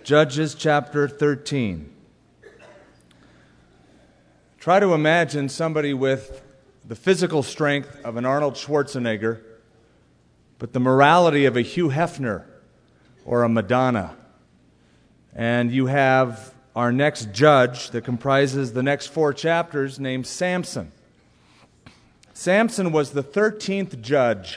Judges chapter 13. Try to imagine somebody with the physical strength of an Arnold Schwarzenegger, but the morality of a Hugh Hefner or a Madonna. And you have our next judge that comprises the next 4 chapters named Samson. Samson was the 13th judge,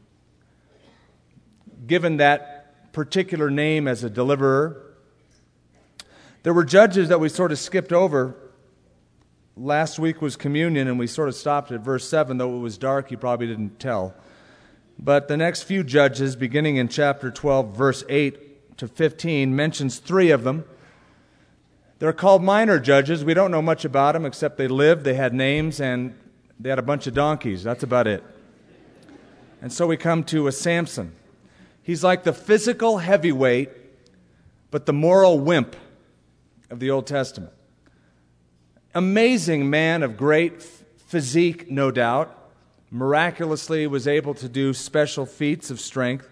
given that particular name as a deliverer. There were judges that we sort of skipped over. Last week was communion, and we sort of stopped at verse 7, though it was dark, you probably didn't tell. But the next few judges, beginning in chapter 12, verse 8 to 15, mentions 3 of them. They're called minor judges. We don't know much about them, except they lived, they had names, and they had a bunch of donkeys. That's about it. And so we come to a Samson. He's like the physical heavyweight, but the moral wimp of the Old Testament. Amazing man of great physique, no doubt. Miraculously was able to do special feats of strength.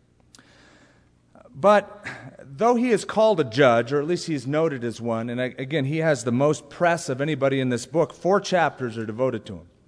But though he is called a judge, or at least he's noted as one, and again, he has the most press of anybody in this book, 4 chapters are devoted to him.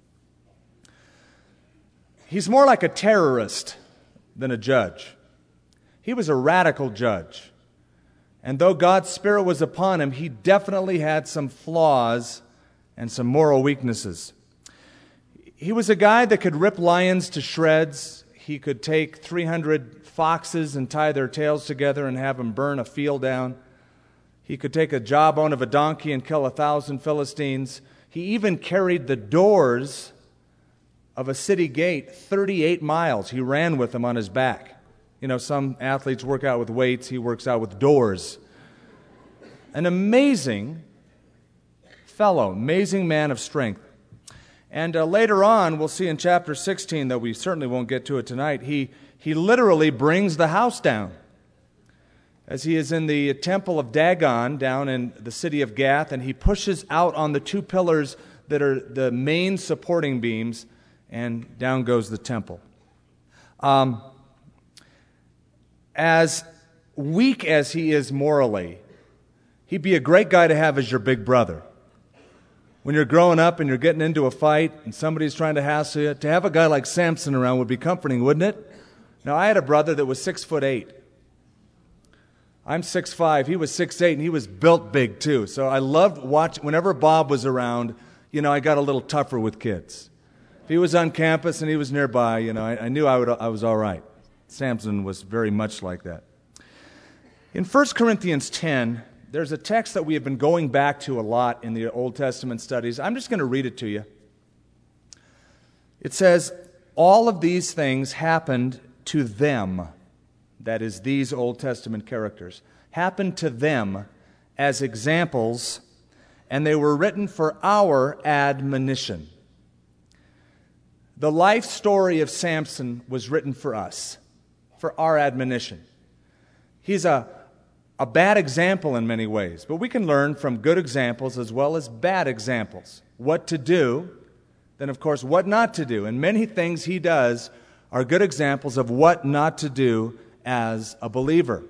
He's more like a terrorist than a judge. He was a radical judge. And though God's Spirit was upon him, he definitely had some flaws and some moral weaknesses. He was a guy that could rip lions to shreds. He could take 300 foxes and tie their tails together and have them burn a field down. He could take a jawbone of a donkey and kill 1,000 Philistines. He even carried the doors of a city gate 38 miles. He ran with them on his back. You know, some athletes work out with weights. He works out with doors. An amazing fellow, amazing man of strength. And later on, we'll see in chapter 16, though we certainly won't get to it tonight, he literally brings the house down. As he is in the temple of Dagon down in the city of Gath, and he pushes out on the 2 pillars that are the main supporting beams, and down goes the temple. As weak as he is morally, he'd be a great guy to have as your big brother. When you're growing up and you're getting into a fight and somebody's trying to hassle you, to have a guy like Samson around would be comforting, wouldn't it? Now, I had a brother that was 6'8". I'm 6'5". He was 6'8", and he was built big too. So I loved watching. Whenever Bob was around, I got a little tougher with kids. If he was on campus and he was nearby, I knew I was all right. Samson was very much like that. In 1 Corinthians 10, there's a text that we have been going back to a lot in the Old Testament studies. I'm just going to read it to you. It says, all of these things happened to them, that is, these Old Testament characters, happened to them as examples, and they were written for our admonition. The life story of Samson was written for us, for our admonition. He's a bad example in many ways, but we can learn from good examples as well as bad examples. What to do, then of course what not to do. And many things he does are good examples of what not to do as a believer.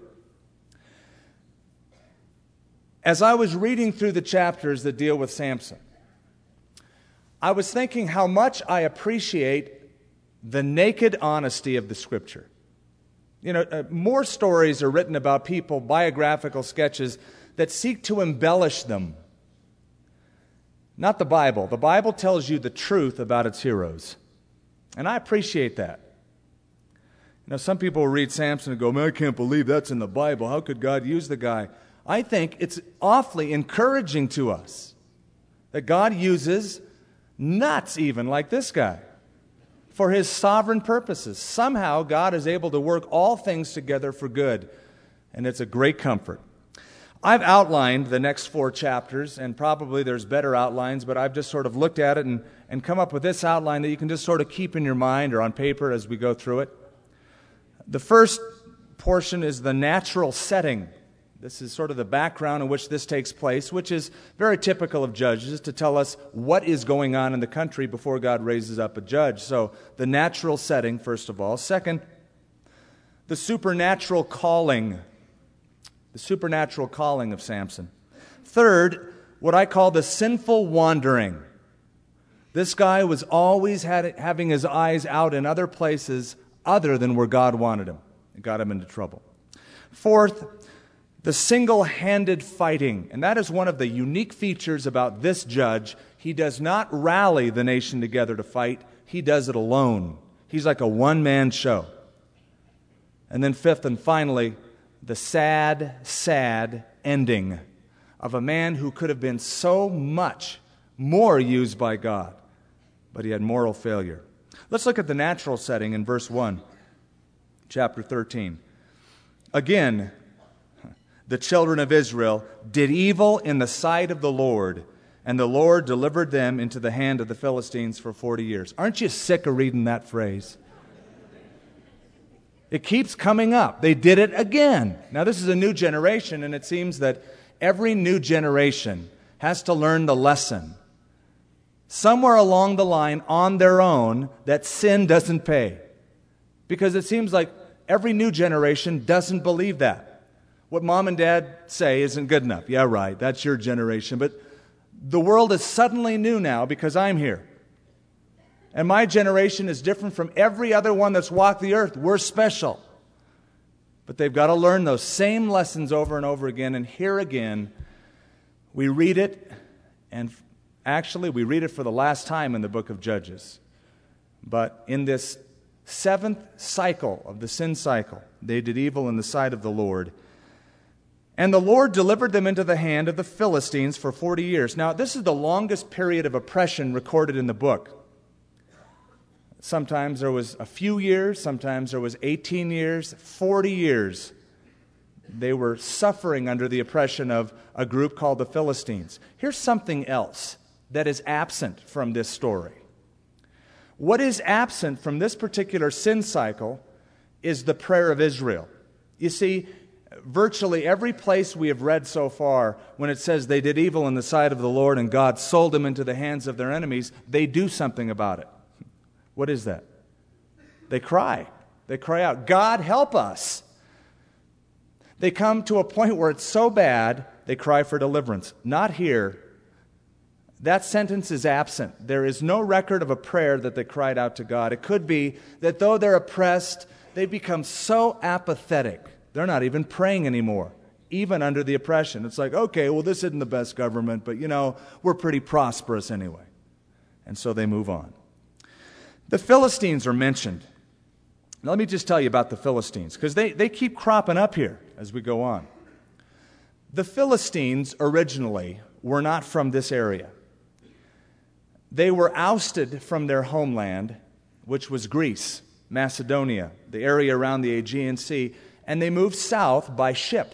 As I was reading through the chapters that deal with Samson, I was thinking how much I appreciate the naked honesty of the Scripture. More stories are written about people, biographical sketches, that seek to embellish them. Not the Bible. The Bible tells you the truth about its heroes. And I appreciate that. Some people will read Samson and go, man, I can't believe that's in the Bible. How could God use the guy? I think it's awfully encouraging to us that God uses nuts even like this guy for his sovereign purposes. Somehow God is able to work all things together for good, and it's a great comfort. I've outlined the next 4 chapters, and probably there's better outlines, but I've just sort of looked at it and come up with this outline that you can just sort of keep in your mind or on paper as we go through it. The first portion is the natural setting. This is sort of the background in which this takes place, which is very typical of judges, to tell us what is going on in the country before God raises up a judge. So the natural setting, first of all. Second, the supernatural calling. the supernatural calling of Samson. Third, what I call the sinful wandering. This guy was always having his eyes out in other places other than where God wanted him. It got him into trouble. Fourth, the single-handed fighting. And that is one of the unique features about this judge. He does not rally the nation together to fight. He does it alone. He's like a one-man show. And then fifth and finally, the sad, sad ending of a man who could have been so much more used by God, but he had moral failure. Let's look at the natural setting in verse 1, chapter 13. Again, the children of Israel did evil in the sight of the Lord, and the Lord delivered them into the hand of the Philistines for 40 years. Aren't you sick of reading that phrase? It keeps coming up. They did it again. Now, this is a new generation, and it seems that every new generation has to learn the lesson somewhere along the line on their own that sin doesn't pay. Because it seems like every new generation doesn't believe that. What mom and dad say isn't good enough. Yeah, right, that's your generation. But the world is suddenly new now because I'm here. And my generation is different from every other one that's walked the earth. We're special. But they've got to learn those same lessons over and over again. And here again, we read it, and actually we read it for the last time in the book of Judges. But in this seventh cycle of the sin cycle, they did evil in the sight of the Lord. And the Lord delivered them into the hand of the Philistines for 40 years. Now, this is the longest period of oppression recorded in the book. Sometimes there was a few years, sometimes there was 18 years, 40 years. They were suffering under the oppression of a group called the Philistines. Here's something else that is absent from this story. What is absent from this particular sin cycle is the prayer of Israel. You see, virtually every place we have read so far, when it says they did evil in the sight of the Lord and God sold them into the hands of their enemies, they do something about it. What is that? They cry. They cry out, God, help us. They come to a point where it's so bad, they cry for deliverance. Not here. That sentence is absent. There is no record of a prayer that they cried out to God. It could be that though they're oppressed, they become so apathetic. They're not even praying anymore, even under the oppression. It's like, okay, well, this isn't the best government, but, we're pretty prosperous anyway. And so they move on. The Philistines are mentioned. Now, let me just tell you about the Philistines, because they keep cropping up here as we go on. The Philistines originally were not from this area. They were ousted from their homeland, which was Greece, Macedonia, the area around the Aegean Sea, and they moved south by ship.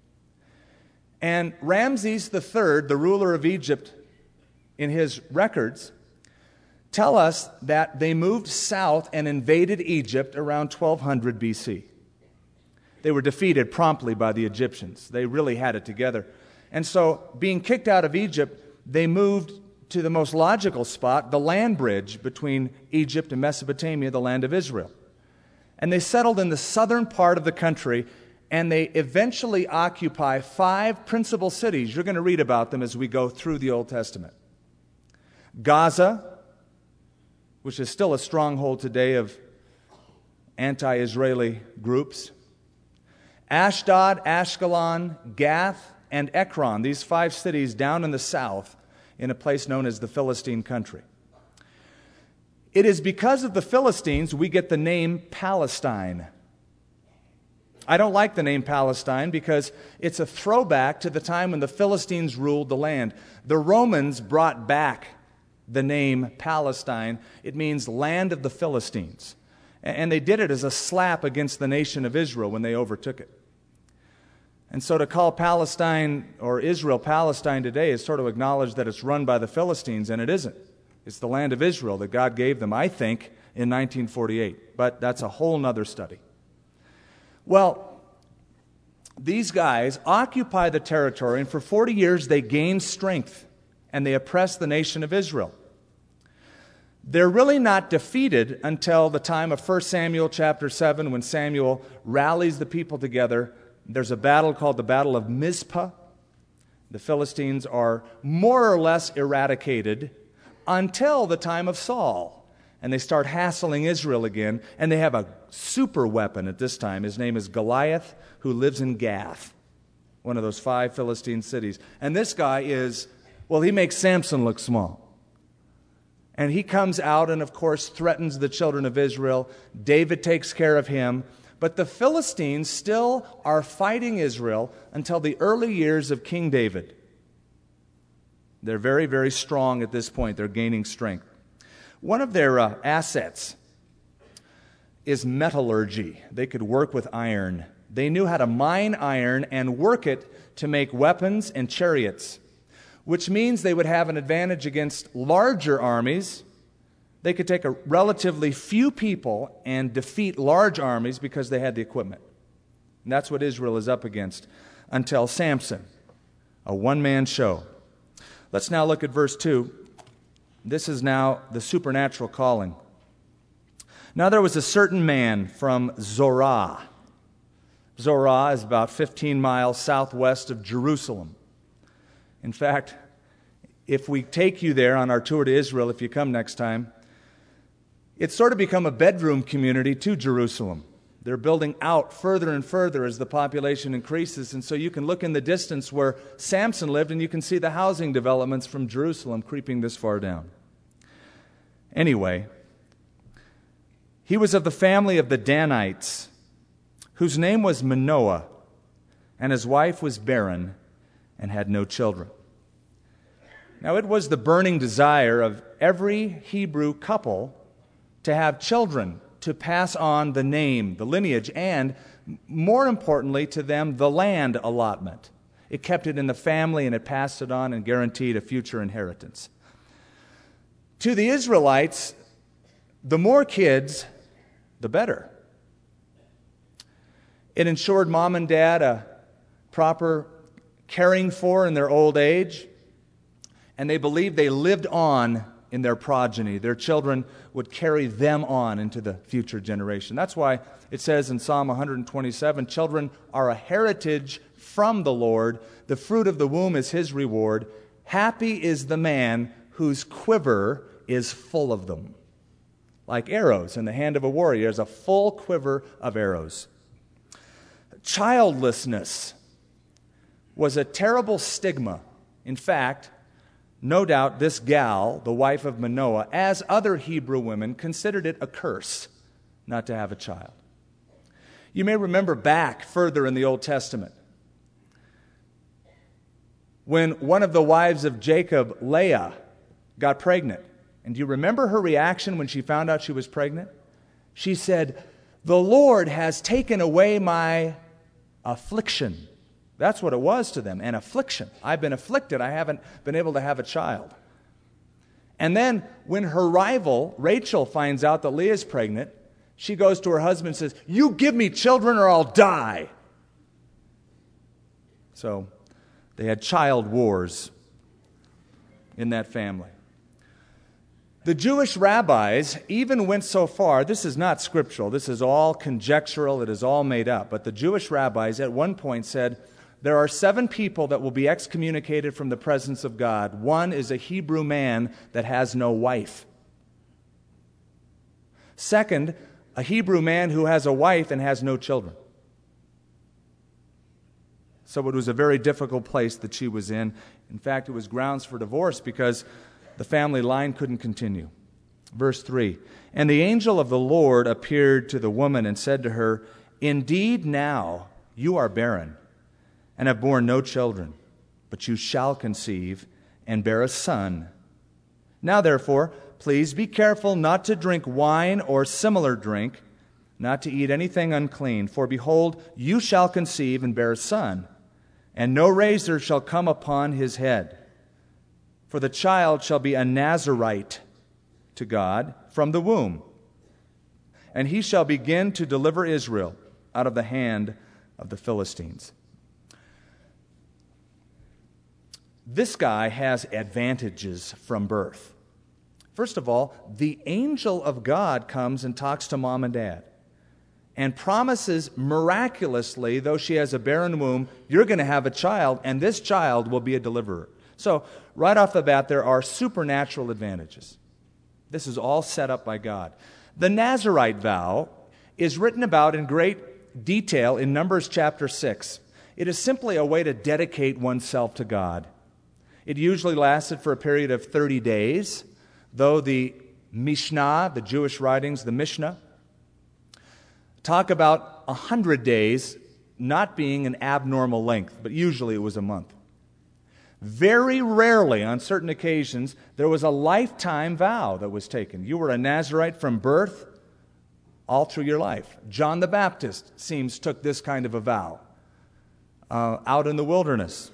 And Ramses III, the ruler of Egypt, in his records, tell us that they moved south and invaded Egypt around 1200 BC. They were defeated promptly by the Egyptians. They really had it together. And so, being kicked out of Egypt, they moved to the most logical spot, the land bridge between Egypt and Mesopotamia, the land of Israel. And they settled in the southern part of the country, and they eventually occupy 5 principal cities. You're going to read about them as we go through the Old Testament. Gaza, which is still a stronghold today of anti-Israeli groups. Ashdod, Ashkelon, Gath, and Ekron, these 5 cities down in the south in a place known as the Philistine country. It is because of the Philistines we get the name Palestine. I don't like the name Palestine because it's a throwback to the time when the Philistines ruled the land. The Romans brought back the name Palestine. It means land of the Philistines. And they did it as a slap against the nation of Israel when they overtook it. And so to call Palestine or Israel Palestine today is sort of acknowledge that it's run by the Philistines, and it isn't. It's the land of Israel that God gave them, I think, in 1948. But that's a whole other study. Well, these guys occupy the territory, and for 40 years they gain strength, and they oppress the nation of Israel. They're really not defeated until the time of 1 Samuel chapter 7, when Samuel rallies the people together There's a battle called the Battle of Mizpah. The Philistines are more or less eradicated until the time of Saul. And they start hassling Israel again, and they have a super weapon at this time. His name is Goliath, who lives in Gath, one of those 5 Philistine cities. And this guy he makes Samson look small. And he comes out and, of course, threatens the children of Israel. David takes care of him. But the Philistines still are fighting Israel until the early years of King David. They're very, very strong at this point. They're gaining strength. One of their assets is metallurgy. They could work with iron. They knew how to mine iron and work it to make weapons and chariots, which means they would have an advantage against larger armies. They could take a relatively few people and defeat large armies because they had the equipment. And that's what Israel is up against until Samson, a one-man show. Let's now look at verse 2. This is now the supernatural calling. Now there was a certain man from Zorah. Zorah is about 15 miles southwest of Jerusalem. In fact, if we take you there on our tour to Israel, if you come next time, it's sort of become a bedroom community to Jerusalem. They're building out further and further as the population increases, and so you can look in the distance where Samson lived, and you can see the housing developments from Jerusalem creeping this far down. Anyway, he was of the family of the Danites, whose name was Manoah, and his wife was barren and had no children. Now, it was the burning desire of every Hebrew couple to have children, to pass on the name, the lineage, and, more importantly to them, the land allotment. It kept it in the family, and it passed it on and guaranteed a future inheritance. To the Israelites, the more kids, the better. It ensured mom and dad a proper caring for in their old age, and they believed they lived on in their progeny. Their children would carry them on into the future generation. That's why it says in Psalm 127, children are a heritage from the Lord. The fruit of the womb is his reward. Happy is the man whose quiver is full of them. Like arrows in the hand of a warrior, there's a full quiver of arrows. Childlessness was a terrible stigma. In fact, no doubt this gal, the wife of Manoah, as other Hebrew women, considered it a curse not to have a child. You may remember back further in the Old Testament when one of the wives of Jacob, Leah, got pregnant. And do you remember her reaction when she found out she was pregnant? She said, "The Lord has taken away my affliction." That's what it was to them, an affliction. I've been afflicted. I haven't been able to have a child. And then when her rival, Rachel, finds out that Leah's pregnant, she goes to her husband and says, "You give me children or I'll die." So they had child wars in that family. The Jewish rabbis even went so far, this is not scriptural, this is all conjectural, it is all made up, but the Jewish rabbis at one point said, there are 7 people that will be excommunicated from the presence of God. One is a Hebrew man that has no wife. Second, a Hebrew man who has a wife and has no children. So it was a very difficult place that she was in. In fact, it was grounds for divorce because the family line couldn't continue. Verse 3, and the angel of the Lord appeared to the woman and said to her, "Indeed now you are barren and have borne no children, but you shall conceive and bear a son. Now therefore, please be careful not to drink wine or similar drink, not to eat anything unclean, for behold, you shall conceive and bear a son, and no razor shall come upon his head. For the child shall be a Nazirite to God from the womb, and he shall begin to deliver Israel out of the hand of the Philistines." This guy has advantages from birth. First of all, the angel of God comes and talks to mom and dad. and promises miraculously, though she has a barren womb, you're going to have a child, and this child will be a deliverer. So, right off the bat, there are supernatural advantages. This is all set up by God. The Nazirite vow is written about in great detail in Numbers chapter 6. It is simply a way to dedicate oneself to God. It usually lasted for a period of 30 days, though the Mishnah, the Jewish writings, the Mishnah, talk about 100 days not being an abnormal length, but usually it was a month. Very rarely, on certain occasions, there was a lifetime vow that was taken. You were a Nazirite from birth all through your life. John the Baptist took this kind of a vow out in the wilderness.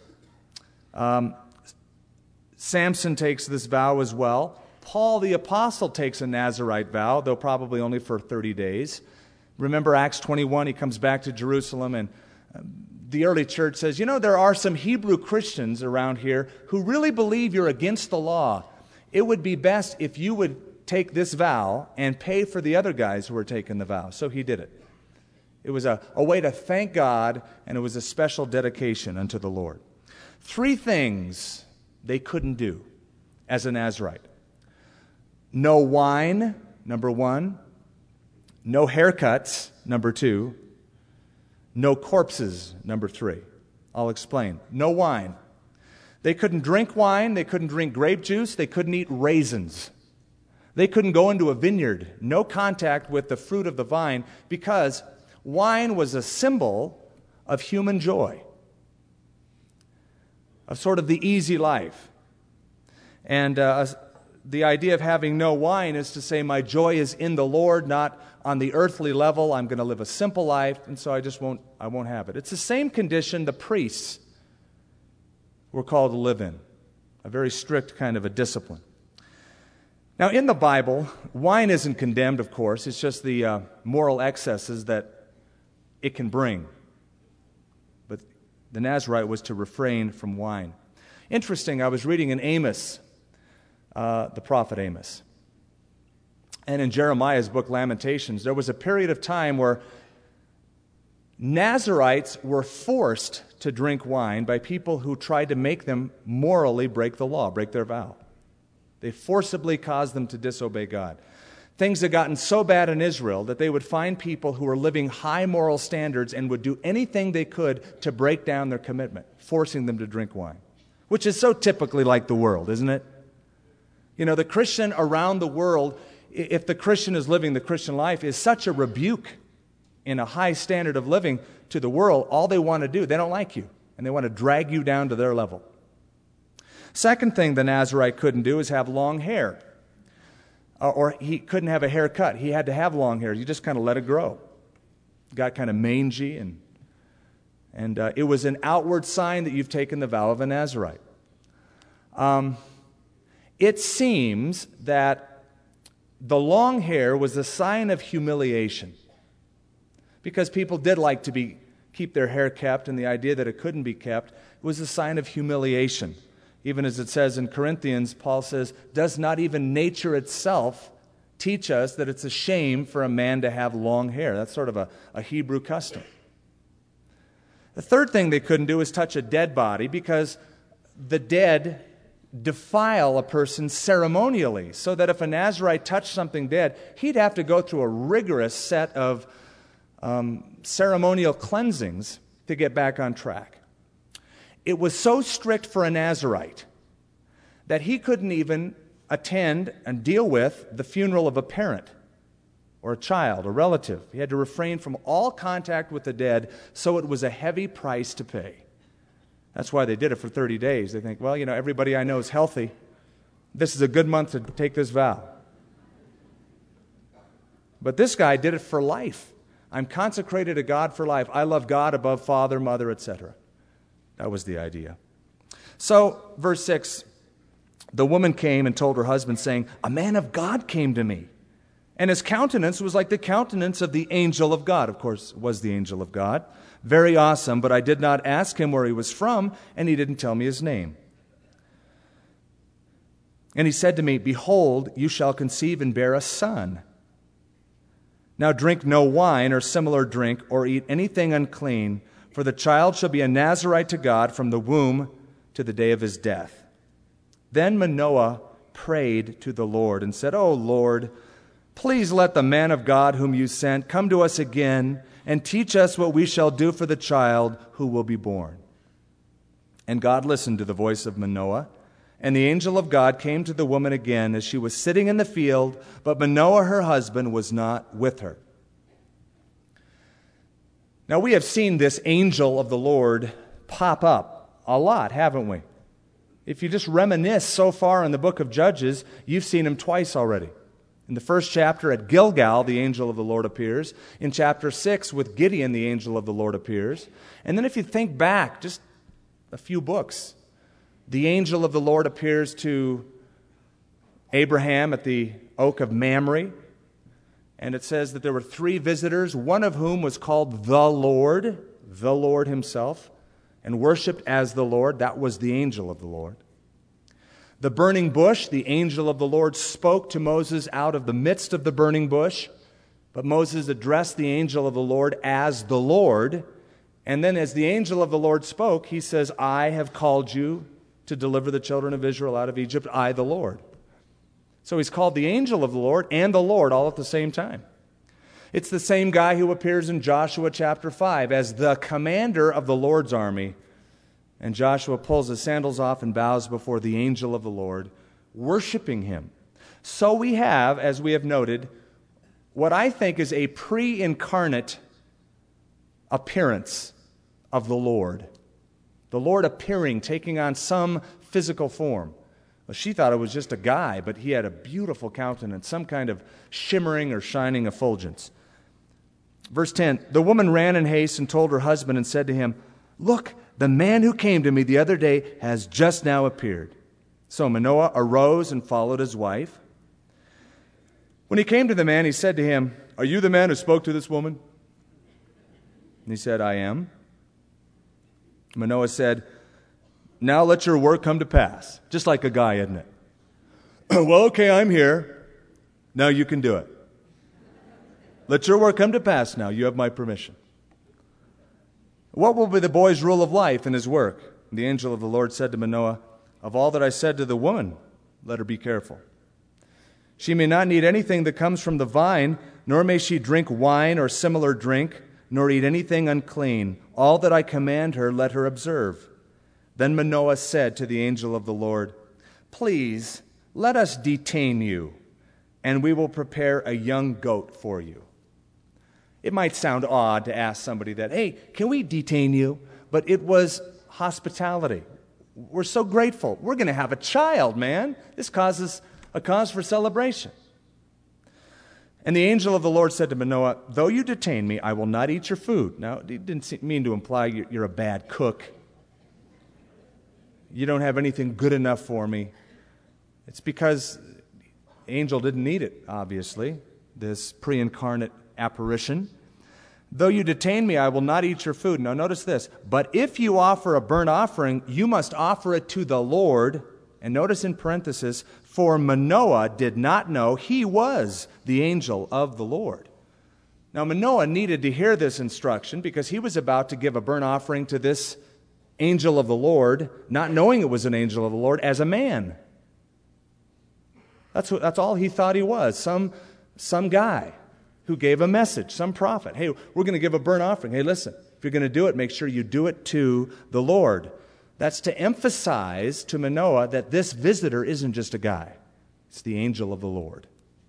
Samson takes this vow as well. Paul the Apostle takes a Nazirite vow, though probably only for 30 days. Remember Acts 21, he comes back to Jerusalem, and the early church says, there are some Hebrew Christians around here who really believe you're against the law. It would be best if you would take this vow and pay for the other guys who were taking the vow. So he did it. It was a way to thank God, and it was a special dedication unto the Lord. 3 things they couldn't do as a Nazirite. No wine, number 1. No haircuts, number 2. No corpses, number 3. I'll explain. No wine. They couldn't drink wine. They couldn't drink grape juice. They couldn't eat raisins. They couldn't go into a vineyard. No contact with the fruit of the vine, because wine was a symbol of human joy, of sort of the easy life. And the idea of having no wine is to say my joy is in the Lord, not on the earthly level. I'm going to live a simple life, and so I won't have it. It's the same condition the priests were called to live in, a very strict kind of a discipline. Now, in the Bible, wine isn't condemned, of course. It's just the moral excesses that it can bring. But the Nazirite was to refrain from wine. Interesting, I was reading in Amos, the prophet Amos. And in Jeremiah's book, Lamentations, there was a period of time where Nazirites were forced to drink wine by people who tried to make them morally break the law, break their vow. They forcibly caused them to disobey God. Things had gotten so bad in Israel that they would find people who were living high moral standards and would do anything they could to break down their commitment, forcing them to drink wine, which is so typically like the world, isn't it? The Christian around the world, if the Christian is living the Christian life, is such a rebuke in a high standard of living to the world. All they want to do, they don't like you, and they want to drag you down to their level. Second thing the Nazirite couldn't do is have long hair. Or he couldn't have a haircut. He had to have long hair. You just kind of let it grow. Got kind of mangy, and it was an outward sign that you've taken the vow of a Nazirite. It seems that the long hair was a sign of humiliation, because people did like to keep their hair kept, and the idea that it couldn't be kept was a sign of humiliation. Even as it says in Corinthians, Paul says, does not even nature itself teach us that it's a shame for a man to have long hair? That's sort of a Hebrew custom. The third thing they couldn't do is touch a dead body, because the dead defile a person ceremonially, so that if a Nazirite touched something dead, he'd have to go through a rigorous set of ceremonial cleansings to get back on track. It was so strict for a Nazirite that he couldn't even attend and deal with the funeral of a parent or a child, a relative. He had to refrain from all contact with the dead, so it was a heavy price to pay. That's why they did it for 30 days. They think, well, everybody I know is healthy. This is a good month to take this vow. But this guy did it for life. I'm consecrated to God for life. I love God above father, mother, etc. That was the idea. So, verse 6, the woman came and told her husband, saying, a man of God came to me, and his countenance was like the countenance of the angel of God. Of course, it was the angel of God. Very awesome, but I did not ask him where he was from, and he didn't tell me his name. And he said to me, behold, you shall conceive and bear a son, Now drink no wine or similar drink, or eat anything unclean, for the child shall be a Nazirite to God from the womb to the day of his death." Then Manoah prayed to the Lord and said, "O Lord, please let the man of God whom you sent come to us again and teach us what we shall do for the child who will be born." And God listened to the voice of Manoah, and the angel of God came to the woman again as she was sitting in the field, but Manoah, her husband, was not with her. Now, we have seen this angel of the Lord pop up a lot, haven't we? If you just reminisce so far in the book of Judges, you've seen him twice already. In the first chapter at Gilgal, the angel of the Lord appears. In chapter 6, with Gideon, the angel of the Lord appears. And then if you think back just a few books, the angel of the Lord appears to Abraham at the oak of Mamre. And it says that there were 3 visitors, one of whom was called the Lord himself, and worshipped as the Lord. That was the angel of the Lord. The burning bush, the angel of the Lord spoke to Moses out of the midst of the burning bush, but Moses addressed the angel of the Lord as the Lord. And then as the angel of the Lord spoke, he says, "I have called you to deliver the children of Israel out of Egypt, I the Lord." So he's called the angel of the Lord and the Lord all at the same time. It's the same guy who appears in Joshua chapter 5 as the commander of the Lord's army. And Joshua pulls his sandals off and bows before the angel of the Lord, worshiping him. So we have, as we have noted, what I think is a pre-incarnate appearance of the Lord. The Lord appearing, taking on some physical form. Well, she thought it was just a guy, but he had a beautiful countenance, some kind of shimmering or shining effulgence. Verse 10, the woman ran in haste and told her husband and said to him, "Look, the man who came to me the other day has just now appeared." So Manoah arose and followed his wife. When he came to the man, he said to him, "Are you the man who spoke to this woman?" And he said, "I am." Manoah said, "Now let your work come to pass." Just like a guy, isn't it? "Well, okay, I'm here. Now you can do it. Let your work come to pass now. You have my permission." What will be the boy's rule of life in his work? And the angel of the Lord said to Manoah, "Of all that I said to the woman, let her be careful. She may not need anything that comes from the vine, nor may she drink wine or similar drink, nor eat anything unclean. All that I command her, let her observe." Then Manoah said to the angel of the Lord, "Please, let us detain you, and we will prepare a young goat for you." It might sound odd to ask somebody that, "Hey, can we detain you?" But it was hospitality. We're so grateful. We're going to have a child, man. This causes a cause for celebration. And the angel of the Lord said to Manoah, "Though you detain me, I will not eat your food." Now, it didn't mean to imply you're a bad cook. You don't have anything good enough for me. It's because the angel didn't need it, obviously, this pre-incarnate apparition. "Though you detain me, I will not eat your food." Now notice this. "But if you offer a burnt offering, you must offer it to the Lord." And notice in parenthesis, "For Manoah did not know he was the angel of the Lord." Now Manoah needed to hear this instruction because he was about to give a burnt offering to this angel of the Lord, not knowing it was an angel of the Lord, as a man. That's all he thought he was, some guy who gave a message, some prophet. "Hey, we're going to give a burnt offering. Hey, listen, if you're going to do it, make sure you do it to the Lord." That's to emphasize to Manoah that this visitor isn't just a guy. It's the angel of the Lord.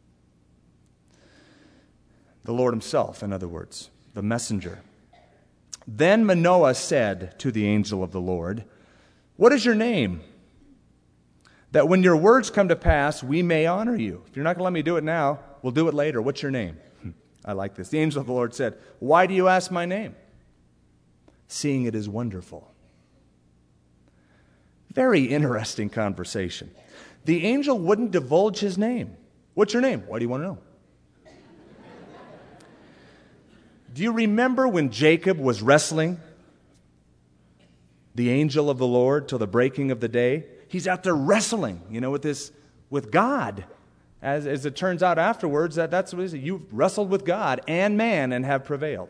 The Lord himself, in other words, the messenger. Then Manoah said to the angel of the Lord, "What is your name? That when your words come to pass, we may honor you." If you're not going to let me do it now, we'll do it later. What's your name? I like this. The angel of the Lord said, "Why do you ask my name? Seeing it is wonderful." Very interesting conversation. The angel wouldn't divulge his name. "What's your name?" "Why do you want to know?" Do you remember when Jacob was wrestling the angel of the Lord till the breaking of the day? He's out there wrestling, with God. As it turns out afterwards, that's what he said. You've wrestled with God and man and have prevailed.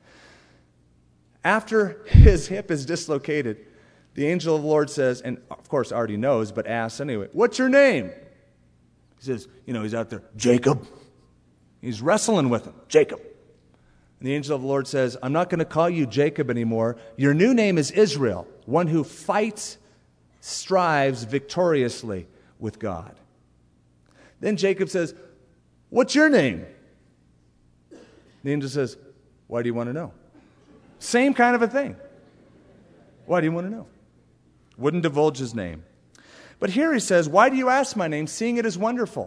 After his hip is dislocated, the angel of the Lord says, and of course already knows, but asks anyway, what's your name? He says, he's out there, Jacob. He's wrestling with him, Jacob. And the angel of the Lord says, I'm not going to call you Jacob anymore. Your new name is Israel, one who fights, strives victoriously with God. Then Jacob says, what's your name? The angel says, why do you want to know? Same kind of a thing. Why do you want to know? Wouldn't divulge his name. But here he says, why do you ask my name, seeing it is wonderful?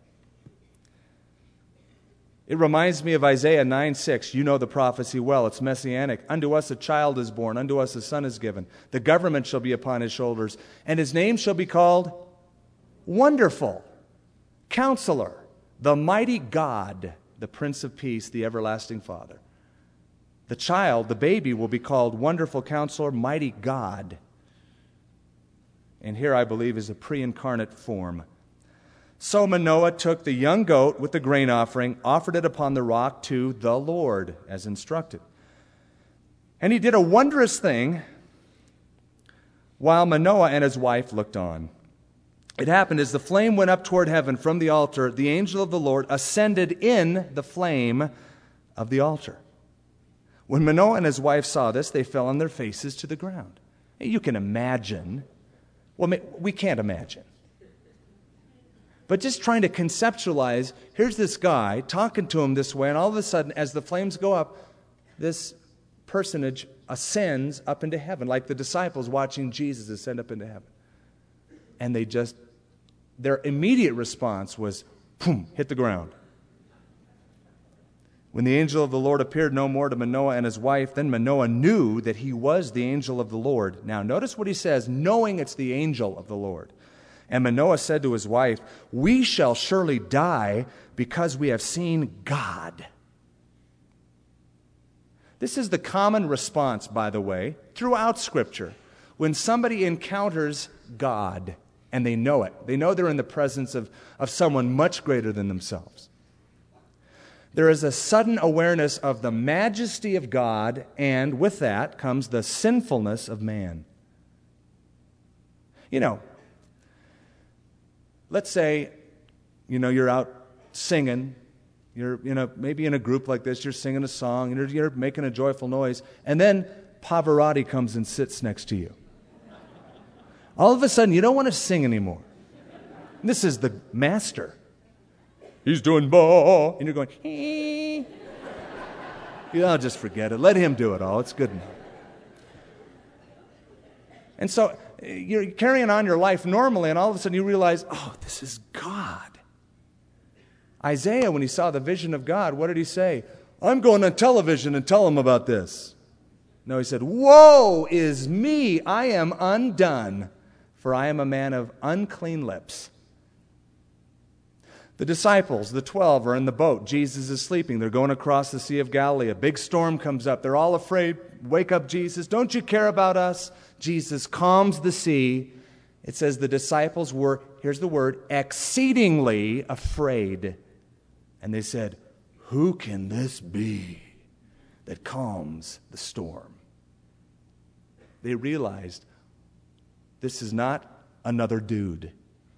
It reminds me of Isaiah 9:6. You know the prophecy well. It's messianic. Unto us a child is born. Unto us a son is given. The government shall be upon his shoulders. And his name shall be called Wonderful, Counselor, the Mighty God, the Prince of Peace, the Everlasting Father. The child, the baby, will be called Wonderful Counselor, Mighty God. And here, I believe, is a pre-incarnate form. So Manoah took the young goat with the grain offering, offered it upon the rock to the Lord, as instructed. And he did a wondrous thing while Manoah and his wife looked on. It happened as the flame went up toward heaven from the altar, the angel of the Lord ascended in the flame of the altar. When Manoah and his wife saw this, they fell on their faces to the ground. You can imagine. Well, we can't imagine. But just trying to conceptualize, here's this guy talking to him this way, and all of a sudden, as the flames go up, this personage ascends up into heaven, like the disciples watching Jesus ascend up into heaven. And their immediate response was, boom, hit the ground. When the angel of the Lord appeared no more to Manoah and his wife, then Manoah knew that he was the angel of the Lord. Now, notice what he says, knowing it's the angel of the Lord. And Manoah said to his wife, we shall surely die because we have seen God. This is the common response, by the way, throughout Scripture. When somebody encounters God and they know it, they know they're in the presence of someone much greater than themselves. There is a sudden awareness of the majesty of God, and with that comes the sinfulness of man. Let's say, you're out singing. You're, maybe in a group like this, you're singing a song, and you're making a joyful noise, and then Pavarotti comes and sits next to you. All of a sudden, you don't want to sing anymore. This is the master. He's doing ba, and you're going, hee. Just forget it. Let him do it all. It's good enough. And so you're carrying on your life normally, and all of a sudden you realize, this is God. Isaiah, when he saw the vision of God, what did he say? I'm going on television and tell him about this. No, he said, woe is me, I am undone, for I am a man of unclean lips. The disciples, the 12, are in the boat. Jesus is sleeping. They're going across the Sea of Galilee. A big storm comes up. They're all afraid. Wake up, Jesus. Don't you care about us? Jesus calms the sea. It says the disciples were, here's the word, exceedingly afraid. And they said, who can this be that calms the storm? They realized this is not another dude.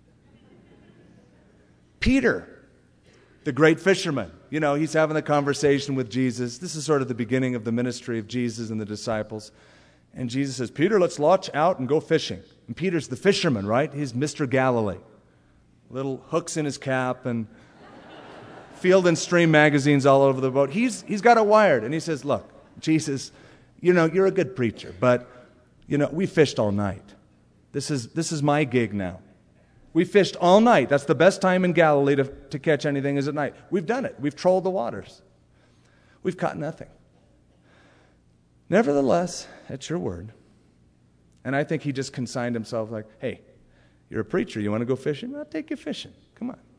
Peter, the great fisherman, he's having a conversation with Jesus. This is sort of the beginning of the ministry of Jesus and the disciples. And Jesus says, Peter, let's launch out and go fishing. And Peter's the fisherman, right? He's Mr. Galilee. Little hooks in his cap and Field and Stream magazines all over the boat. He's got it wired. And he says, look, Jesus, you're a good preacher, but, we fished all night. This is my gig now. We fished all night. That's the best time in Galilee to catch anything is at night. We've done it. We've trolled the waters. We've caught nothing. Nevertheless, it's your word. And I think he just consigned himself like, hey, you're a preacher. You want to go fishing? I'll take you fishing. Come on.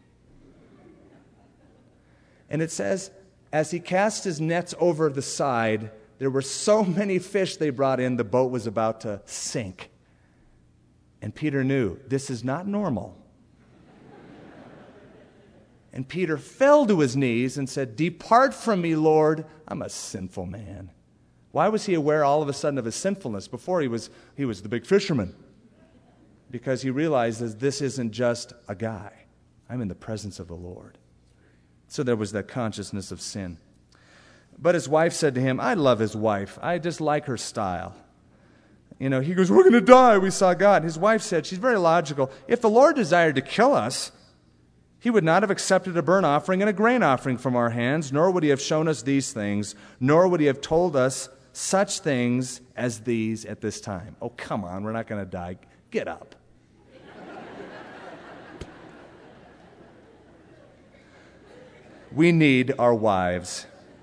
And it says, as he cast his nets over the side, there were so many fish they brought in, the boat was about to sink. And Peter knew, this is not normal. And Peter fell to his knees and said, "Depart from me, Lord. I'm a sinful man." Why was he aware all of a sudden of his sinfulness? Before he was the big fisherman. Because he realized that this isn't just a guy. I'm in the presence of the Lord. So there was that consciousness of sin. But his wife said to him, I love his wife. I just like her style. He goes, we're going to die. We saw God. His wife said, she's very logical. If the Lord desired to kill us, he would not have accepted a burnt offering and a grain offering from our hands, nor would he have shown us these things, nor would he have told us such things as these at this time. Oh, come on, we're not going to die. Get up. We need our wives.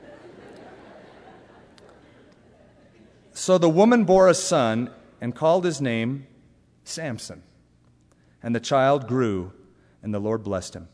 So the woman bore a son and called his name Samson. And the child grew, and the Lord blessed him.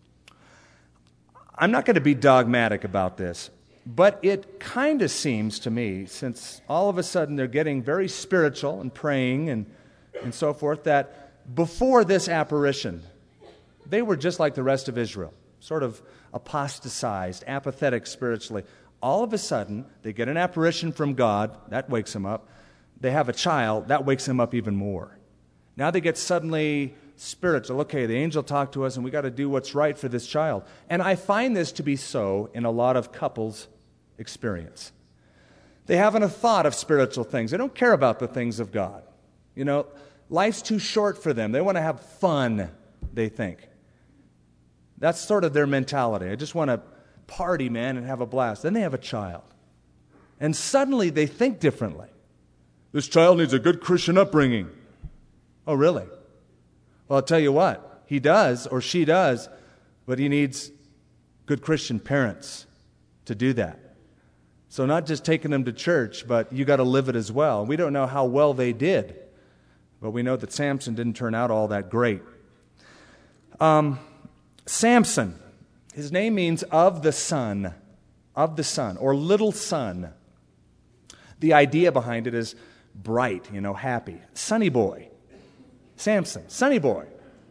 I'm not going to be dogmatic about this, but it kind of seems to me, since all of a sudden they're getting very spiritual and praying and so forth, that before this apparition, they were just like the rest of Israel, sort of apostatized, apathetic spiritually. All of a sudden, they get an apparition from God, that wakes them up. They have a child, that wakes them up even more. Now they get suddenly spiritual. Okay, the angel talked to us and we got to do what's right for this child. And I find this to be so in a lot of couples' experience. They haven't a thought of spiritual things. They don't care about the things of God. Life's too short for them. They want to have fun, they think. That's sort of their mentality. I just want to party, man, and have a blast. Then they have a child. And suddenly they think differently. This child needs a good Christian upbringing. Oh, really? Well, I'll tell you what. He does, or she does, but he needs good Christian parents to do that. So not just taking them to church, but you got to live it as well. We don't know how well they did, but we know that Samson didn't turn out all that great. Samson, his name means of the sun, or little sun. The idea behind it is bright, happy. Sunny boy. Samson, sunny boy.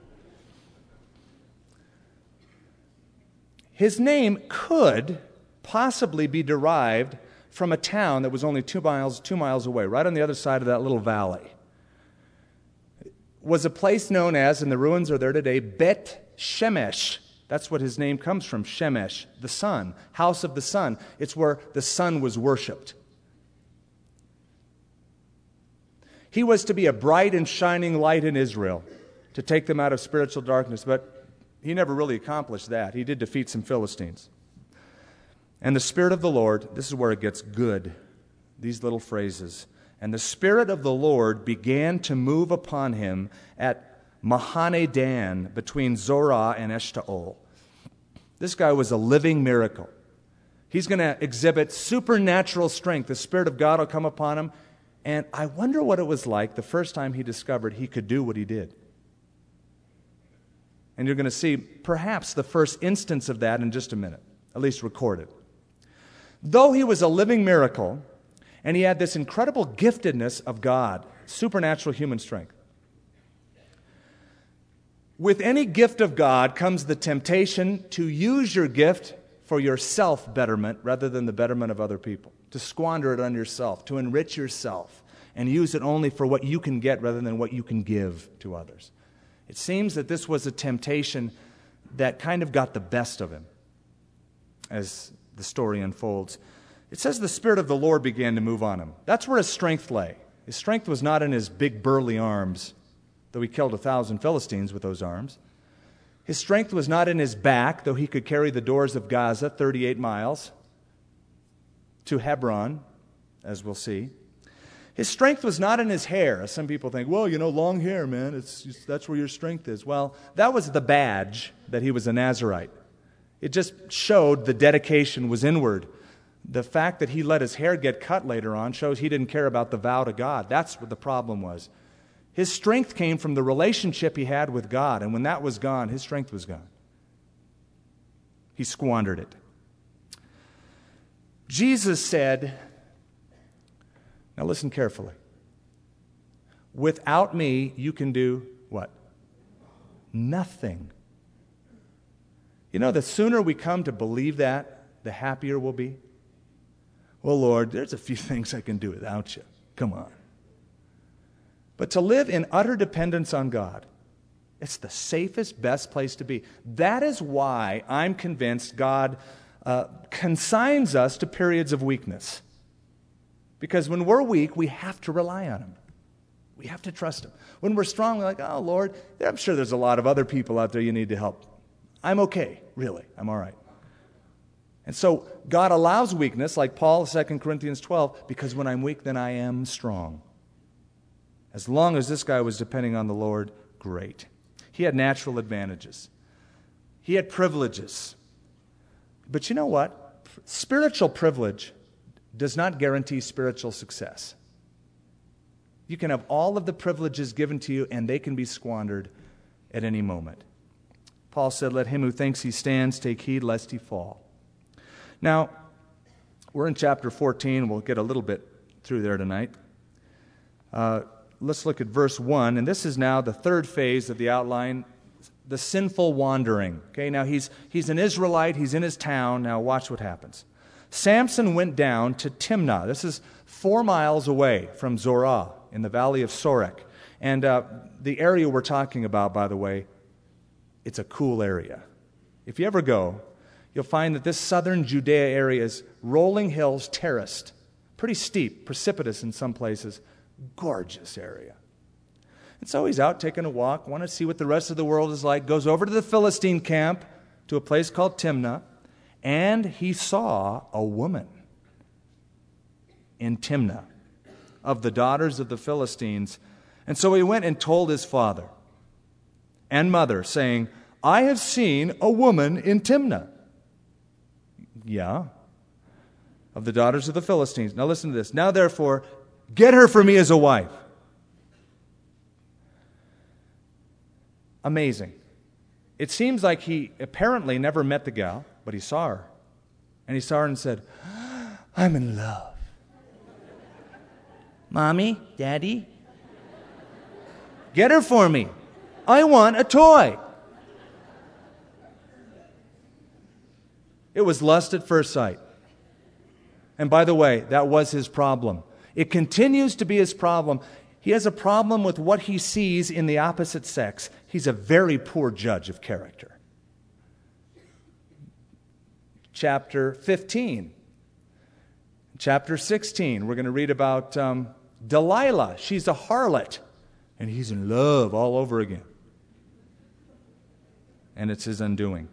His name could possibly be derived from a town that was only 2 miles away, right on the other side of that little valley. It was a place known as, and the ruins are there today, Bet Shemesh. That's what his name comes from, Shemesh, the sun, house of the sun. It's where the sun was worshipped. He was to be a bright and shining light in Israel, to take them out of spiritual darkness, but he never really accomplished that. He did defeat some Philistines. And the Spirit of the Lord, this is where it gets good, these little phrases. And the Spirit of the Lord began to move upon him at Mahane Dan, between Zorah and Eshtaol. This guy was a living miracle. He's going to exhibit supernatural strength. The Spirit of God will come upon him. And I wonder what it was like the first time he discovered he could do what he did. And you're going to see perhaps the first instance of that in just a minute, at least recorded. Though he was a living miracle, and he had this incredible giftedness of God, supernatural human strength, with any gift of God comes the temptation to use your gift for your self-betterment rather than the betterment of other people, to squander it on yourself, to enrich yourself, and use it only for what you can get rather than what you can give to others. It seems that this was a temptation that kind of got the best of him as the story unfolds. It says the Spirit of the Lord began to move on him. That's where his strength lay. His strength was not in his big burly arms, though he killed 1,000 Philistines with those arms. His strength was not in his back, though he could carry the doors of Gaza 38 miles to Hebron, as we'll see. His strength was not in his hair, as some people think, well, long hair, man, that's where your strength is. Well, that was the badge that he was a Nazirite. It just showed the dedication was inward. The fact that he let his hair get cut later on shows he didn't care about the vow to God. That's what the problem was. His strength came from the relationship he had with God, and when that was gone, his strength was gone. He squandered it. Jesus said, now listen carefully, without me, you can do what? Nothing. You know, the sooner we come to believe that, the happier we'll be. Well, Lord, there's a few things I can do without you. Come on. But to live in utter dependence on God, it's the safest, best place to be. That is why I'm convinced God consigns us to periods of weakness. Because when we're weak, we have to rely on Him. We have to trust Him. When we're strong, we're like, oh, Lord, I'm sure there's a lot of other people out there you need to help. I'm okay, really. I'm all right. And so God allows weakness, like Paul, 2 Corinthians 12, because when I'm weak, then I am strong. As long as this guy was depending on the Lord, great. He had natural advantages. He had privileges. But you know what? Spiritual privilege does not guarantee spiritual success. You can have all of the privileges given to you, and they can be squandered at any moment. Paul said, let him who thinks he stands take heed lest he fall. Now, we're in chapter 14. We'll get a little bit through there tonight. Let's look at verse 1, and this is now the third phase of the outline, the sinful wandering. Okay, now he's an Israelite, he's in his town. Now watch what happens. Samson went down to Timnah. This is 4 miles away from Zorah in the valley of Sorek. And the area we're talking about, by the way, it's a cool area. If you ever go, you'll find that this southern Judea area is rolling hills, terraced, pretty steep, precipitous in some places. Gorgeous area. And so he's out taking a walk, want to see what the rest of the world is like, goes over to the Philistine camp, to a place called Timnah, and he saw a woman in Timnah of the daughters of the Philistines. And so he went and told his father and mother, saying, I have seen a woman in Timnah. Yeah, of the daughters of the Philistines. Now listen to this. Now therefore, get her for me as a wife. Amazing. It seems like he apparently never met the gal, but he saw her. And he saw her and said, I'm in love. Mommy, Daddy, get her for me. I want a toy. It was lust at first sight. And by the way, that was his problem. It continues to be his problem. He has a problem with what he sees in the opposite sex. He's a very poor judge of character. Chapter 15. Chapter 16, we're going to read about Delilah. She's a harlot, and he's in love all over again. And it's his undoing.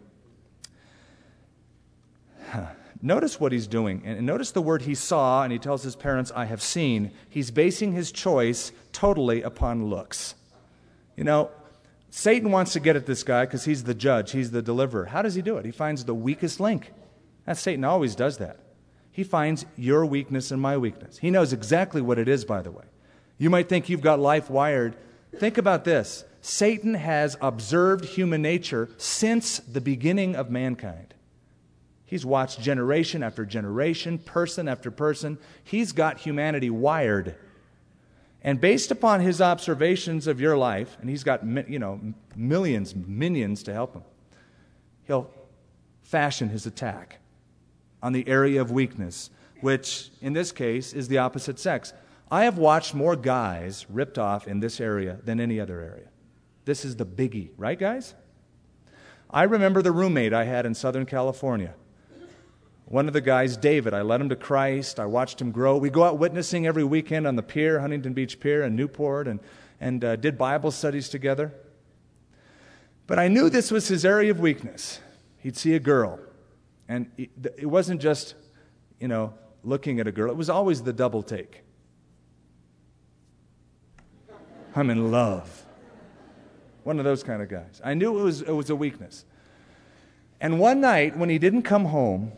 Notice what he's doing. And notice the word he saw, and he tells his parents, I have seen. He's basing his choice totally upon looks. You know, Satan wants to get at this guy because he's the judge, he's the deliverer. How does he do it? He finds the weakest link. Satan always does that. He finds your weakness and my weakness. He knows exactly what it is, by the way. You might think you've got life wired. Think about this. Satan has observed human nature since the beginning of mankind. He's watched generation after generation, person after person. He's got humanity wired. And based upon his observations of your life, and he's got millions, minions to help him, he'll fashion his attack on the area of weakness, which in this case is the opposite sex. I have watched more guys ripped off in this area than any other area. This is the biggie, right, guys? I remember the roommate I had in Southern California. One of the guys, David, I led him to Christ. I watched him grow. We go out witnessing every weekend on the pier, Huntington Beach Pier in Newport, and did Bible studies together. But I knew this was his area of weakness. He'd see a girl, and it wasn't just, looking at a girl. It was always the double take. I'm in love. One of those kind of guys. I knew it was a weakness. And one night when he didn't come home,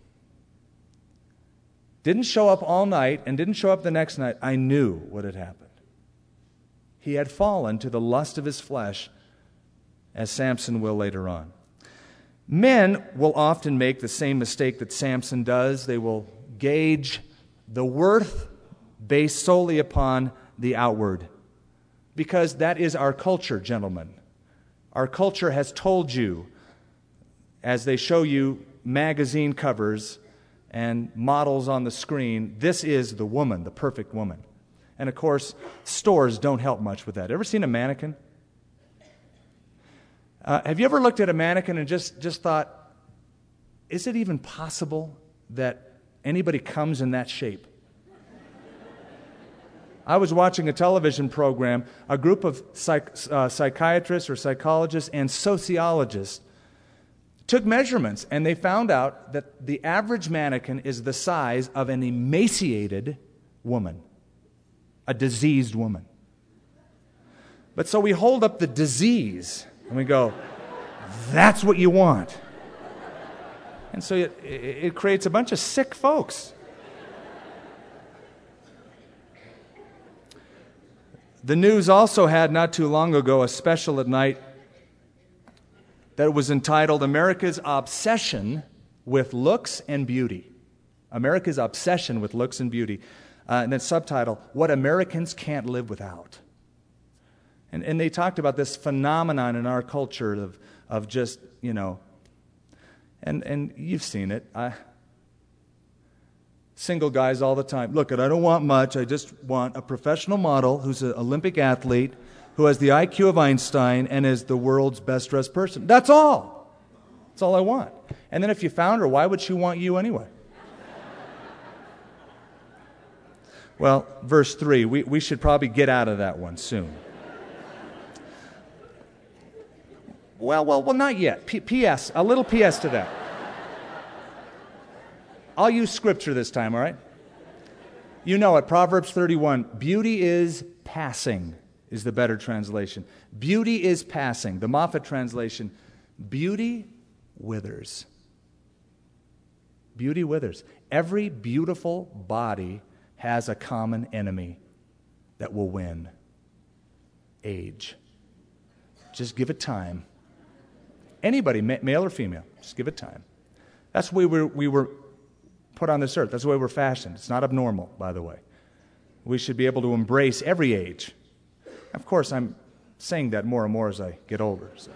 didn't show up all night, and didn't show up the next night, I knew what had happened. He had fallen to the lust of his flesh, as Samson will later on. Men will often make the same mistake that Samson does. They will gauge the worth based solely upon the outward. Because that is our culture, gentlemen. Our culture has told you, as they show you magazine covers and models on the screen, this is the woman, the perfect woman. And of course, stores don't help much with that. Ever seen a mannequin? Have you ever looked at a mannequin and just thought, is it even possible that anybody comes in that shape? I was watching a television program. A group of psychiatrists or psychologists and sociologists took measurements, and they found out that the average mannequin is the size of an emaciated woman, a diseased woman. But so we hold up the disease, and we go, that's what you want. And so it creates a bunch of sick folks. The news also had, not too long ago, a special at night that was entitled America's Obsession with Looks and Beauty. America's Obsession with Looks and Beauty. And then subtitle, What Americans Can't Live Without. And they talked about this phenomenon in our culture of just, and you've seen it. Single guys all the time. Look, I don't want much. I just want a professional model who's an Olympic athlete, who has the IQ of Einstein and is the world's best-dressed person. That's all. That's all I want. And then if you found her, why would she want you anyway? Well, verse 3, we should probably get out of that one soon. Well, not yet. P.S., a little P.S. to that. I'll use scripture this time, all right? You know it, Proverbs 31. Beauty is passing is the better translation. Beauty is passing. The Moffat translation, beauty withers. Beauty withers. Every beautiful body has a common enemy that will win. Age. Just give it time. Anybody, male or female, just give it time. That's the way we were put on this earth. That's the way we're fashioned. It's not abnormal, by the way. We should be able to embrace every age. Of course, I'm saying that more and more as I get older. So.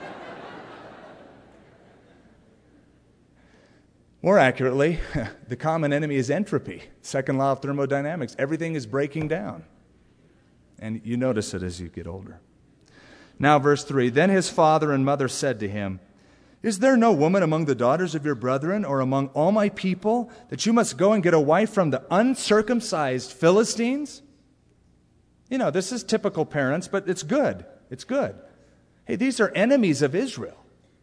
More accurately, the common enemy is entropy. Second law of thermodynamics. Everything is breaking down. And you notice it as you get older. Now, verse 3, Then his father and mother said to him, Is there no woman among the daughters of your brethren or among all my people that you must go and get a wife from the uncircumcised Philistines? This is typical parents, but it's good. It's good. Hey, these are enemies of Israel.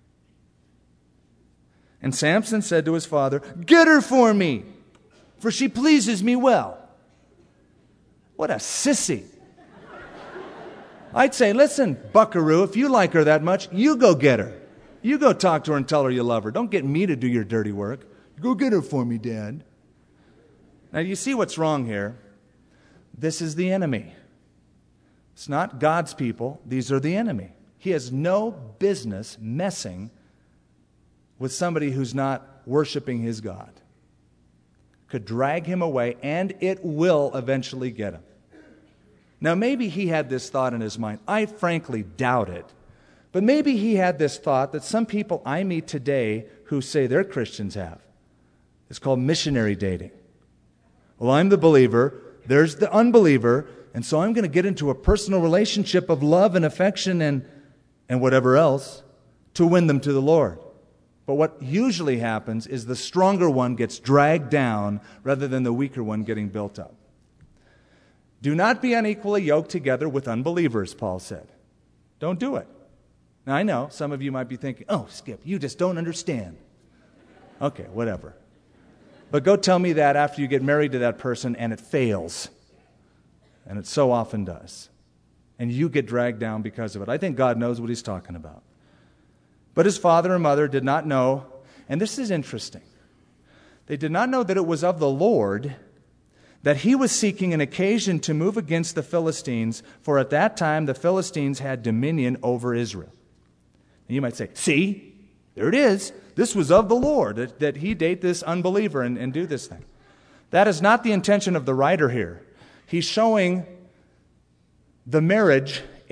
And Samson said to his father, Get her for me, for she pleases me well. What a sissy. I'd say, listen, buckaroo, if you like her that much, you go get her. You go talk to her and tell her you love her. Don't get me to do your dirty work. Go get her for me, Dad. Now, you see what's wrong here. This is the enemy. It's not God's people. These are the enemy. He has no business messing with somebody who's not worshiping his God. Could drag him away, and it will eventually get him. Now, maybe he had this thought in his mind. I frankly doubt it. But maybe he had this thought that some people I meet today who say they're Christians have. It's called missionary dating. Well, I'm the believer, there's the unbeliever, and so I'm going to get into a personal relationship of love and affection and whatever else to win them to the Lord. But what usually happens is the stronger one gets dragged down rather than the weaker one getting built up. Do not be unequally yoked together with unbelievers, Paul said. Don't do it. Now, I know some of you might be thinking, oh, Skip, you just don't understand. Okay, whatever. But go tell me that after you get married to that person and it fails. And it so often does. And you get dragged down because of it. I think God knows what he's talking about. But his father and mother did not know, and this is interesting. They did not know that it was of the Lord that he was seeking an occasion to move against the Philistines, for at that time the Philistines had dominion over Israel. And you might say, see, there it is. This was of the Lord, that he date this unbeliever and do this thing. That is not the intention of the writer here. He's showing the marriage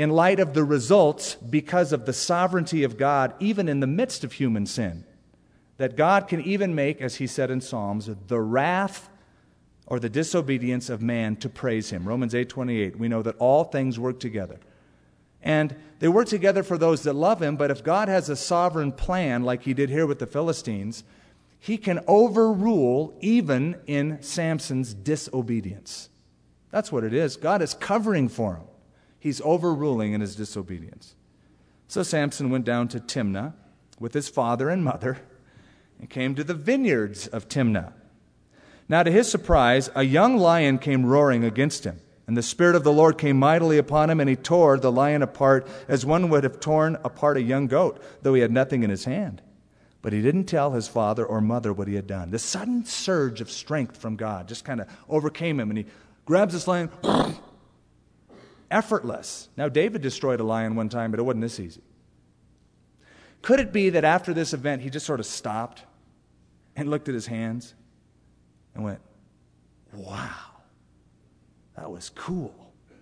in light of the results because of the sovereignty of God, even in the midst of human sin. That God can even make, as he said in Psalms, the wrath or the disobedience of man to praise him. Romans 8:28, we know that all things work together. And they work together for those that love him, but if God has a sovereign plan, like he did here with the Philistines, he can overrule even in Samson's disobedience. That's what it is. God is covering for him. He's overruling in his disobedience. So Samson went down to Timnah with his father and mother and came to the vineyards of Timnah. Now, to his surprise, a young lion came roaring against him. And the Spirit of the Lord came mightily upon him, and he tore the lion apart as one would have torn apart a young goat, though he had nothing in his hand. But he didn't tell his father or mother what he had done. The sudden surge of strength from God just kind of overcame him, and he grabs this lion, effortless. Now, David destroyed a lion one time, but it wasn't this easy. Could it be that after this event, he just sort of stopped and looked at his hands and went, wow. That was cool.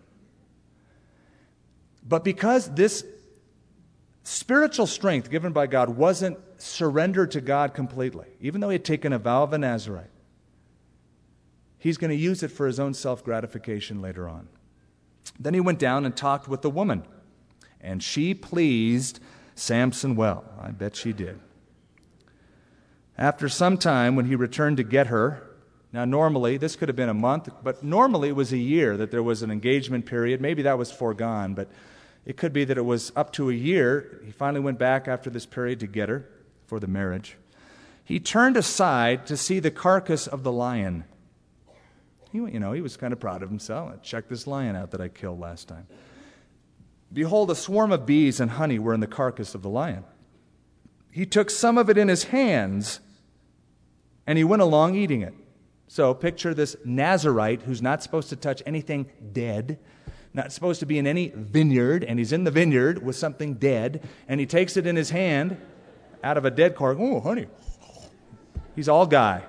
But because this spiritual strength given by God wasn't surrendered to God completely, even though he had taken a vow of a Nazirite, he's going to use it for his own self-gratification later on. Then he went down and talked with the woman, and she pleased Samson well. I bet she did. After some time, when he returned to get her, now, normally, this could have been a month, but normally it was a year that there was an engagement period. Maybe that was foregone, but it could be that it was up to a year. He finally went back after this period to get her for the marriage. He turned aside to see the carcass of the lion. He was kind of proud of himself. Check this lion out that I killed last time. Behold, a swarm of bees and honey were in the carcass of the lion. He took some of it in his hands, and he went along eating it. So picture this Nazirite who's not supposed to touch anything dead, not supposed to be in any vineyard, and he's in the vineyard with something dead, and he takes it in his hand out of a dead carcass. Oh, honey. He's all guy.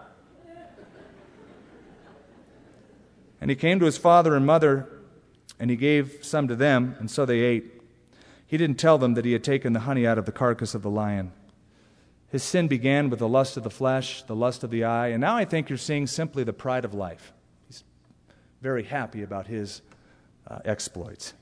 And he came to his father and mother, and he gave some to them, and so they ate. He didn't tell them that he had taken the honey out of the carcass of the lion. His sin began with the lust of the flesh, the lust of the eye, and now I think you're seeing simply the pride of life. He's very happy about his exploits.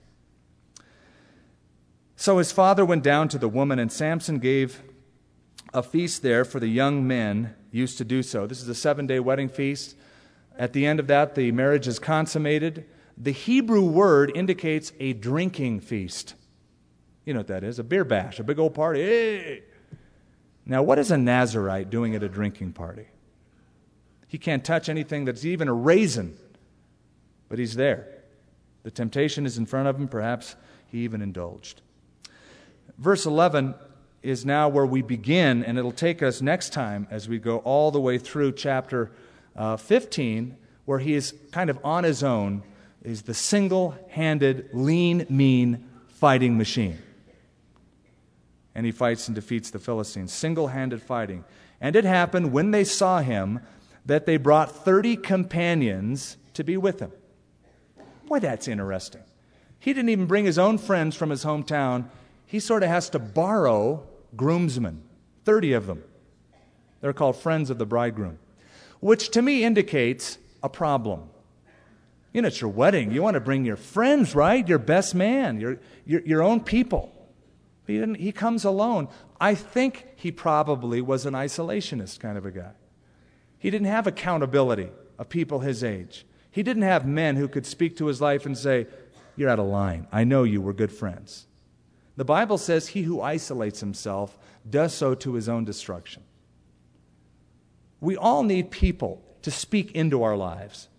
So his father went down to the woman, and Samson gave a feast there for the young men used to do so. This is a 7-day wedding feast. At the end of that, the marriage is consummated. The Hebrew word indicates a drinking feast. You know what that is, a beer bash, a big old party. Hey! Now, what is a Nazirite doing at a drinking party? He can't touch anything that's even a raisin, but he's there. The temptation is in front of him. Perhaps he even indulged. Verse 11 is now where we begin, and it'll take us next time as we go all the way through chapter 15, where he is kind of on his own, is the single-handed, lean, mean fighting machine. And he fights and defeats the Philistines. Single-handed fighting. And it happened when they saw him that they brought 30 companions to be with him. Boy, that's interesting. He didn't even bring his own friends from his hometown. He sort of has to borrow groomsmen, 30 of them. They're called friends of the bridegroom, which to me indicates a problem. You know, it's your wedding. You want to bring your friends, right? Your best man, your own people. He comes alone. I think he probably was an isolationist kind of a guy. He didn't have accountability of people his age. He didn't have men who could speak to his life and say, you're out of line. I know you were good friends. The Bible says he who isolates himself does so to his own destruction. We all need people to speak into our lives.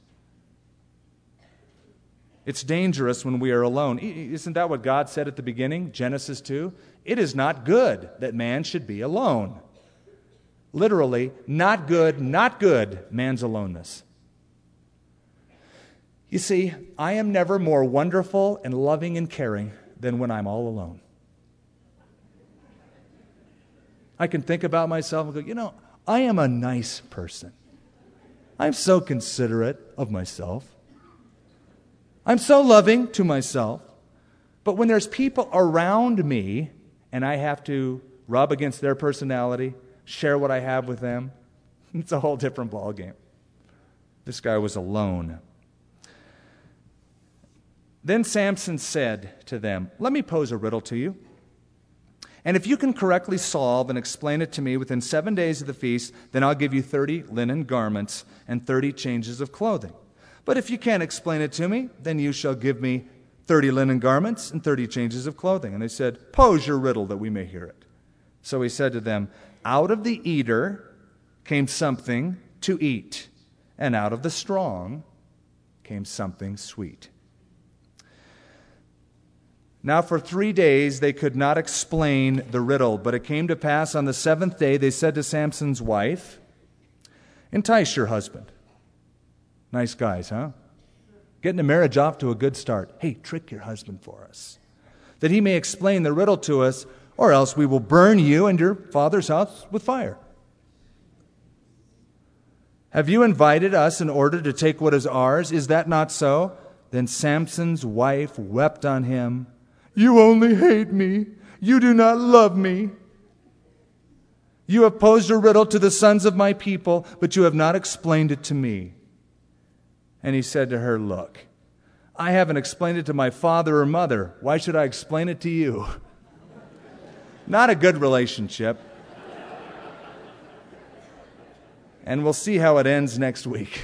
It's dangerous when we are alone. Isn't that what God said at the beginning, Genesis 2? It is not good that man should be alone. Literally, not good, man's aloneness. You see, I am never more wonderful and loving and caring than when I'm all alone. I can think about myself and go, I am a nice person. I'm so considerate of myself. I'm so loving to myself. But when there's people around me and I have to rub against their personality, share what I have with them, it's a whole different ballgame. This guy was alone. Then Samson said to them, "Let me pose a riddle to you. And if you can correctly solve and explain it to me within 7 days of the feast, then I'll give you 30 linen garments and 30 changes of clothing. But if you can't explain it to me, then you shall give me 30 linen garments and 30 changes of clothing." And they said, "Pose your riddle that we may hear it." So he said to them, "Out of the eater came something to eat, and out of the strong came something sweet." Now for 3 days they could not explain the riddle, but it came to pass on the 7th day they said to Samson's wife, "Entice your husband." Nice guys, huh? Getting the marriage off to a good start. Hey, trick your husband for us, that he may explain the riddle to us, or else we will burn you and your father's house with fire. Have you invited us in order to take what is ours? Is that not so? Then Samson's wife wept on him. "You only hate me. You do not love me. You have posed a riddle to the sons of my people, but you have not explained it to me." And he said to her, "Look, I haven't explained it to my father or mother. Why should I explain it to you?" Not a good relationship. And we'll see how it ends next week.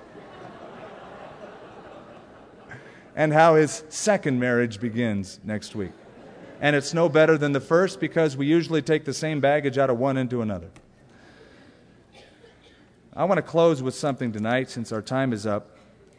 And how his second marriage begins next week. And it's no better than the first, because we usually take the same baggage out of one into another. I want to close with something tonight since our time is up.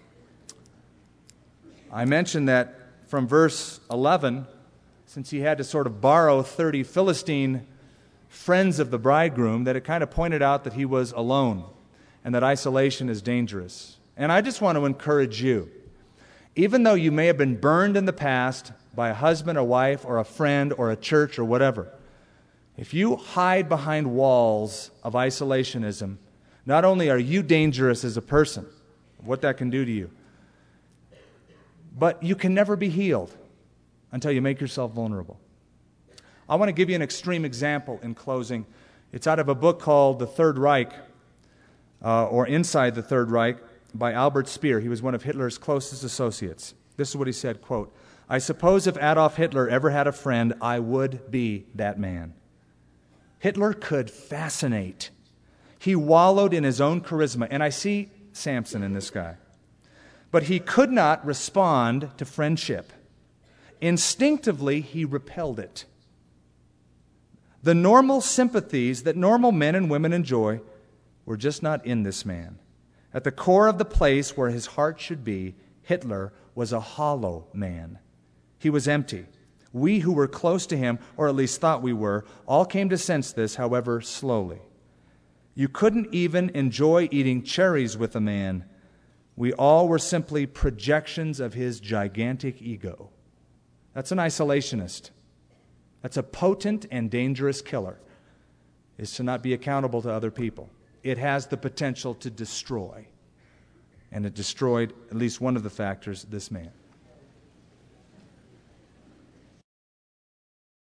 I mentioned that from verse 11, since he had to sort of borrow 30 Philistine friends of the bridegroom, that it kind of pointed out that he was alone and that isolation is dangerous. And I just want to encourage you, even though you may have been burned in the past by a husband, a wife, or a friend, or a church, or whatever, if you hide behind walls of isolationism, not only are you dangerous as a person, what that can do to you, but you can never be healed until you make yourself vulnerable. I want to give you an extreme example in closing. It's out of a book called The Third Reich, or Inside the Third Reich, by Albert Speer. He was one of Hitler's closest associates. This is what he said, quote, "I suppose if Adolf Hitler ever had a friend, I would be that man." Hitler could fascinate. He wallowed in his own charisma, and I see Samson in this guy. But he could not respond to friendship. Instinctively, he repelled it. The normal sympathies that normal men and women enjoy were just not in this man. At the core of the place where his heart should be, Hitler was a hollow man. He was empty. We who were close to him, or at least thought we were, all came to sense this, however, slowly. You couldn't even enjoy eating cherries with a man. We all were simply projections of his gigantic ego. That's an isolationist. That's a potent and dangerous killer, is to not be accountable to other people. It has the potential to destroy. And it destroyed at least one of the factors, this man.